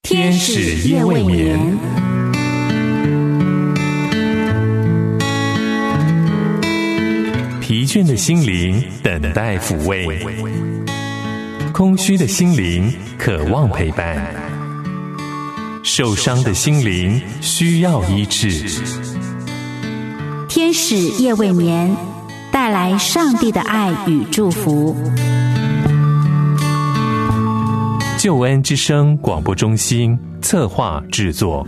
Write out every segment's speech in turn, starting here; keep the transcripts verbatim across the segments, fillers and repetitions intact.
天使夜未眠，疲倦的心灵等待抚慰，空虚的心灵渴望陪伴，受伤的心灵需要医治。 天使夜未眠，带来上帝的爱与祝福。 救恩之声广播中心策划制作。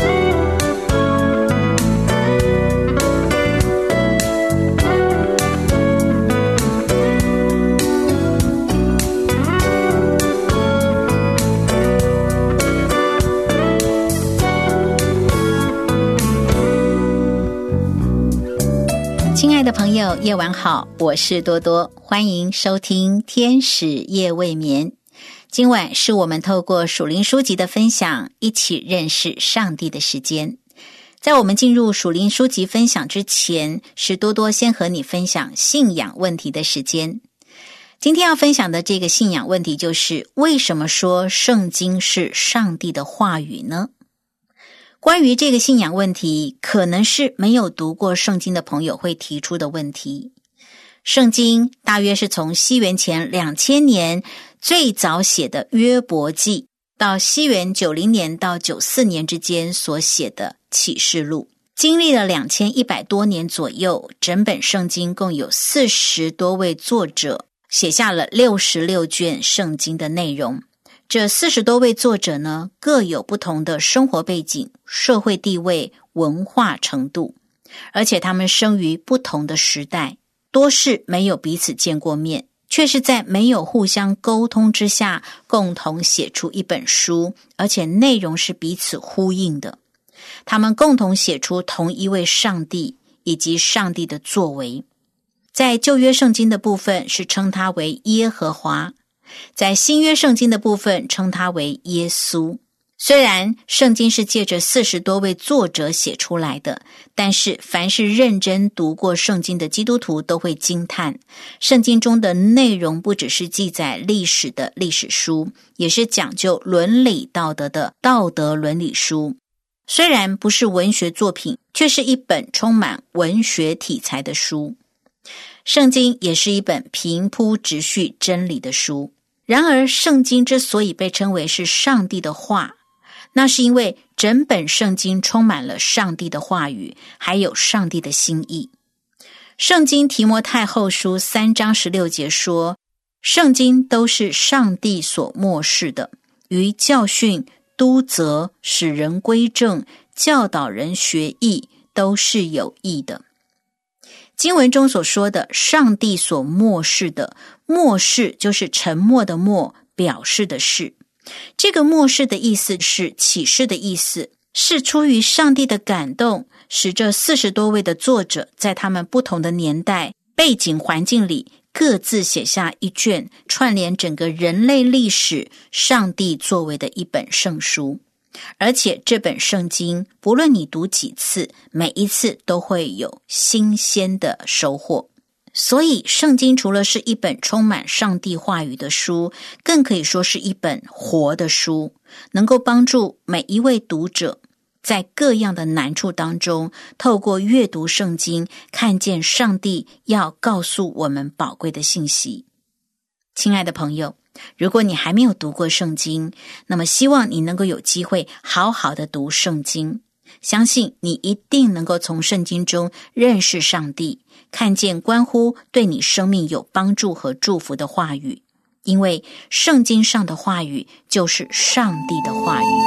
亲爱的朋友，夜晚好，我是多多，欢迎收听天使夜未眠。今晚是我们透过属灵书籍的分享，一起认识上帝的时间。在我们进入属灵书籍分享之前，是多多先和你分享信仰问题的时间。今天要分享的这个信仰问题就是，为什么说圣经是上帝的话语呢？关于这个信仰问题，可能是没有读过圣经的朋友会提出的问题。圣经大约是从西元前两千年最早写的约伯记，到西元九零年到九四年之间所写的启示录，经历了两千一百多年左右，整本圣经共有四十多位作者，写下了六十六卷圣经的内容。这四十多位作者呢，各有不同的生活背景、社会地位、文化程度，而且他们生于不同的时代，多是没有彼此见过面，却是在没有互相沟通之下，共同写出一本书，而且内容是彼此呼应的。他们共同写出同一位上帝以及上帝的作为。在旧约圣经的部分是称他为耶和华，在新约圣经的部分称他为耶稣。虽然圣经是借着四十多位作者写出来的，但是凡是认真读过圣经的基督徒都会惊叹，圣经中的内容不只是记载历史的历史书，也是讲究伦理道德的道德伦理书。虽然不是文学作品，却是一本充满文学题材的书。圣经也是一本平铺直叙真理的书。然而圣经之所以被称为是上帝的话，那是因为整本圣经充满了上帝的话语，还有上帝的心意。圣经提摩太后书三章十六节说，圣经都是上帝所默示的，于教训、督责、使人归正、教导人学义，都是有益的。经文中所说的上帝所默示的，默示就是沉默的默，表示的是。这个默示的意思是启示的意思，是出于上帝的感动，使这四十多位的作者在他们不同的年代、背景环境里，各自写下一卷串联整个人类历史上帝作为的一本圣书。而且这本圣经不论你读几次，每一次都会有新鲜的收获。所以圣经除了是一本充满上帝话语的书，更可以说是一本活的书，能够帮助每一位读者在各样的难处当中，透过阅读圣经，看见上帝要告诉我们宝贵的信息。亲爱的朋友，如果你还没有读过圣经，那么希望你能够有机会好好的读圣经，相信你一定能够从圣经中认识上帝，看见关乎对你生命有帮助和祝福的话语，因为圣经上的话语就是上帝的话语。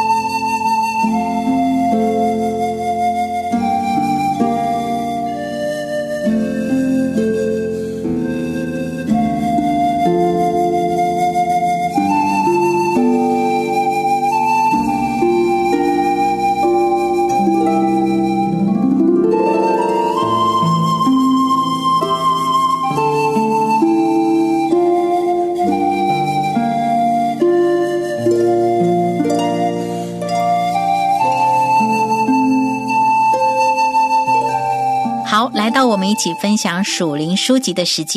好，来到我们一起分享属灵书籍的时间。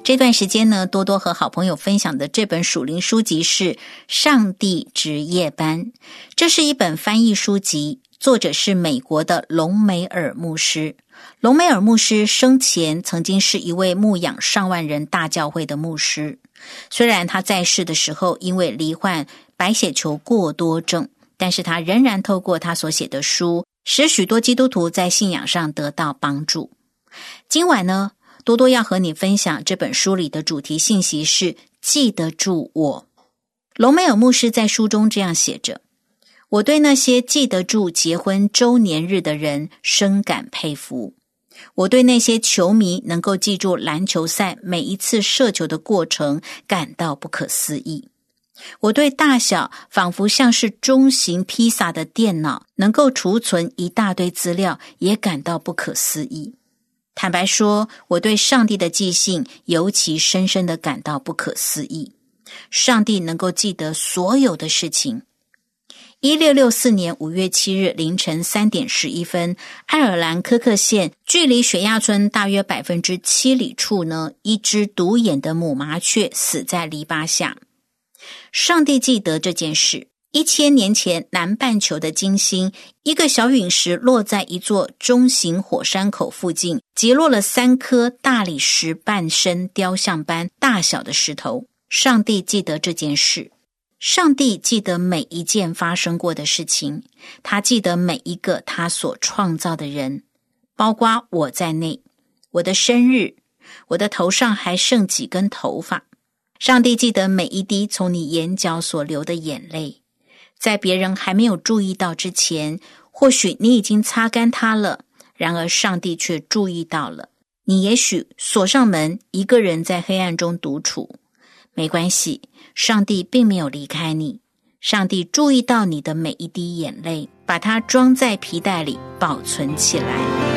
这段时间呢，多多和好朋友分享的这本属灵书籍是《上帝值夜班》，这是一本翻译书籍，作者是美国的隆美尔牧师。隆美尔牧师生前曾经是一位牧养上万人大教会的牧师，虽然他在世的时候因为罹患白血球过多症，但是他仍然透过他所写的书，使许多基督徒在信仰上得到帮助。今晚呢，多多要和你分享这本书里的主题信息是记得住我。隆美尔牧师在书中这样写着：我对那些记得住结婚周年日的人深感佩服。我对那些球迷能够记住篮球赛每一次射球的过程感到不可思议。我对大小仿佛像是中型披萨的电脑能够储存一大堆资料也感到不可思议。坦白说，我对上帝的记性尤其深深地感到不可思议。上帝能够记得所有的事情。一六六四年五月七日凌晨三点十一分，爱尔兰科克县距离雪亚村大约百分之七里处呢，一只独眼的母麻雀死在篱笆下。上帝记得这件事。一千年前，南半球的金星，一个小陨石落在一座中型火山口附近，击落了三颗大理石半身雕像般大小的石头。上帝记得这件事。上帝记得每一件发生过的事情，他记得每一个他所创造的人，包括我在内。我的生日，我的头上还剩几根头发。上帝记得每一滴从你眼角所流的眼泪，在别人还没有注意到之前，或许你已经擦干它了，然而上帝却注意到了。你也许锁上门，一个人在黑暗中独处，没关系，上帝并没有离开你。上帝注意到你的每一滴眼泪，把它装在皮带里保存起来。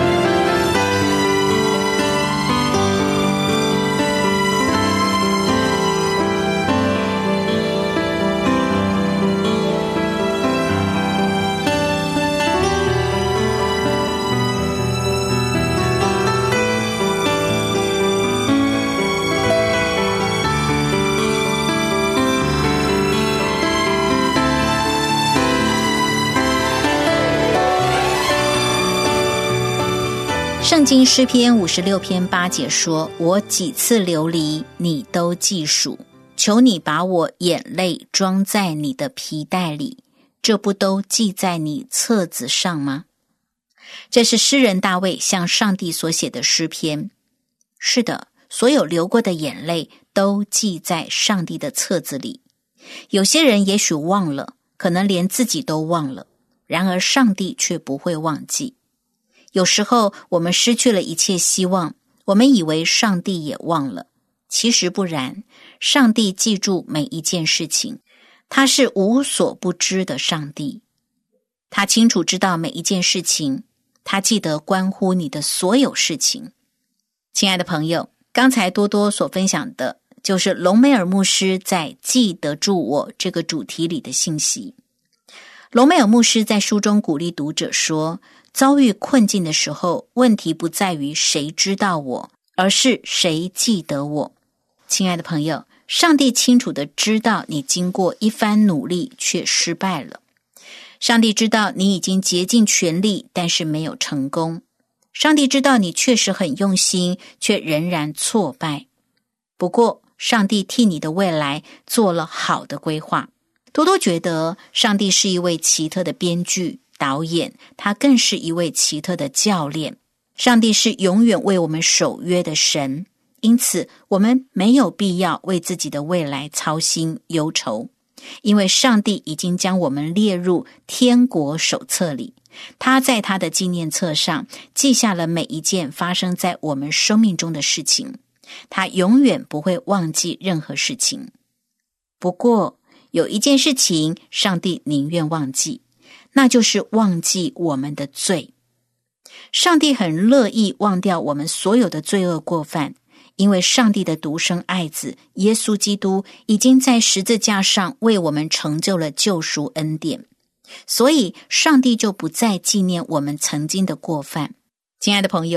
圣经诗篇五十六篇八节说：我几次流离，你都记数，求你把我眼泪装在你的皮带里，这不都记在你册子上吗？这是诗人大卫向上帝所写的诗篇。是的，所有流过的眼泪都记在上帝的册子里。有些人也许忘了，可能连自己都忘了，然而上帝却不会忘记。有时候我们失去了一切希望，我们以为上帝也忘了，其实不然。上帝记住每一件事情，他是无所不知的上帝，他清楚知道每一件事情，他记得关乎你的所有事情。亲爱的朋友，刚才多多所分享的就是隆美尔牧师在记得住我这个主题里的信息。隆美尔牧师在书中鼓励读者说，遭遇困境的时候，问题不在于谁知道我，而是谁记得我。亲爱的朋友，上帝清楚地知道你经过一番努力却失败了。上帝知道你已经竭尽全力，但是没有成功。上帝知道你确实很用心，却仍然挫败。不过，上帝替你的未来做了好的规划。多多觉得上帝是一位奇特的编剧导演，他更是一位奇特的教练。上帝是永远为我们守约的神，因此我们没有必要为自己的未来操心忧愁，因为上帝已经将我们列入天国手册里，他在他的纪念册上记下了每一件发生在我们生命中的事情，他永远不会忘记任何事情。不过有一件事情上帝宁愿忘记，那就是忘记我们的罪。上帝很乐意忘掉我们所有的罪恶过犯，因为上帝的独生爱子耶稣基督已经在十字架上为我们成就了救赎恩典，所以上帝就不再纪念我们曾经的过犯。亲爱的朋友，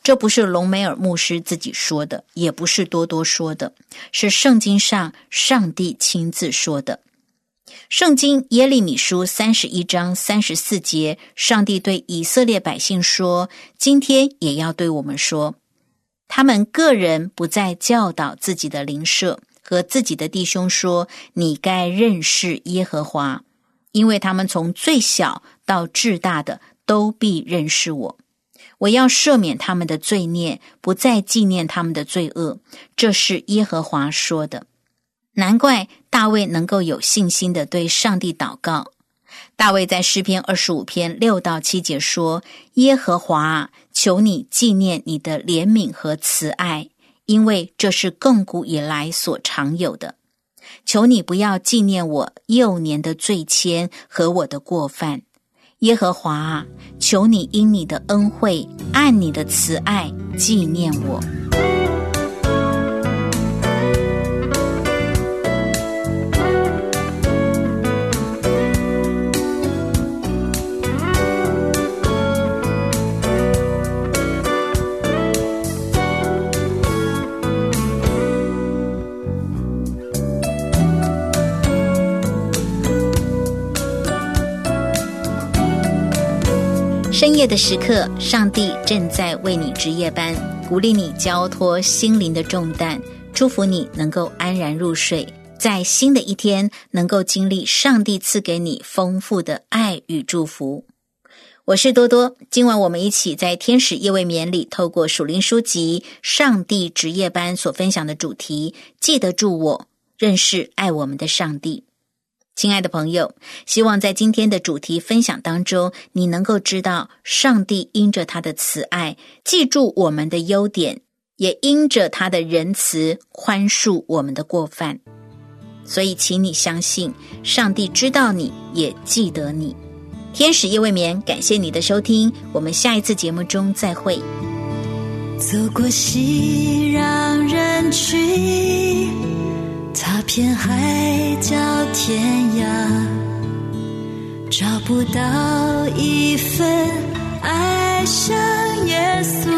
这不是隆美尔牧师自己说的，也不是多多说的，是圣经上上帝亲自说的。圣经耶利米书三十一章三十四节，上帝对以色列百姓说，今天也要对我们说，他们个人不再教导自己的邻舍和自己的弟兄说，你该认识耶和华，因为他们从最小到至大的都必认识我。我要赦免他们的罪孽，不再纪念他们的罪恶，这是耶和华说的。难怪大卫能够有信心地对上帝祷告。大卫在诗篇二十五篇六到七节说，耶和华，求你纪念你的怜悯和慈爱，因为这是亘古以来所常有的。求你不要纪念我幼年的罪愆和我的过犯。耶和华啊，求你因你的恩惠，按你的慈爱纪念我。深夜的时刻，上帝正在为你值夜班，鼓励你交托心灵的重担，祝福你能够安然入睡，在新的一天能够经历上帝赐给你丰富的爱与祝福。我是多多，今晚我们一起在天使夜未眠里，透过属灵书籍上帝值夜班所分享的主题，记得住我，认识爱我们的上帝。亲爱的朋友，希望在今天的主题分享当中，你能够知道上帝因着他的慈爱记住我们的优点，也因着他的仁慈宽恕我们的过犯。所以请你相信，上帝知道你，也记得你。天使夜未眠，感谢你的收听，我们下一次节目中再会。 走过熙攘人群，踏遍海角天涯，找不到一份爱像耶稣。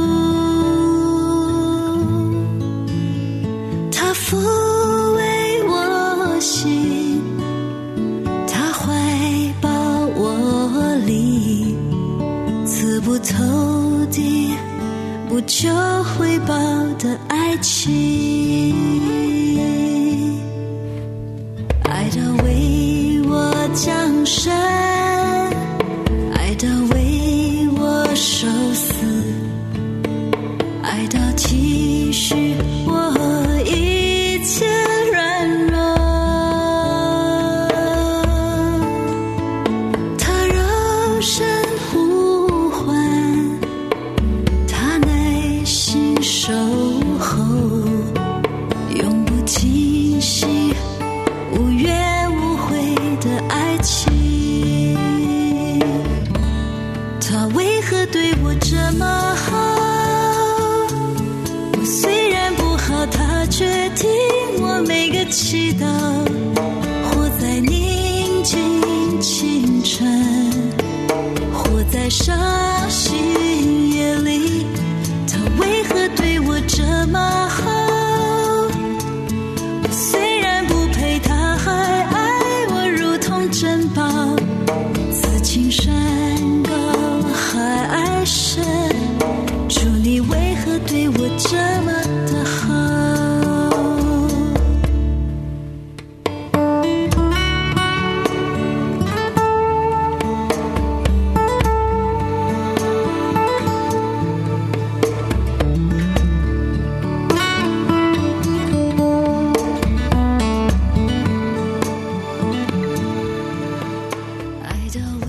他抚慰我心，他怀抱我里，刺不透的不求回报的爱情。爱到为我降生，爱到为我受死，爱到体恤我一切软弱。他柔声呼唤，他耐心守候，永不停息，无怨无悔的爱情。他为何对我这么好？我虽然不好，他却听我每个祈祷。活在宁静清晨，活在伤心夜里，他为何对我这么好？珍宝，此情山高海深，主你为何对我这么的好？爱到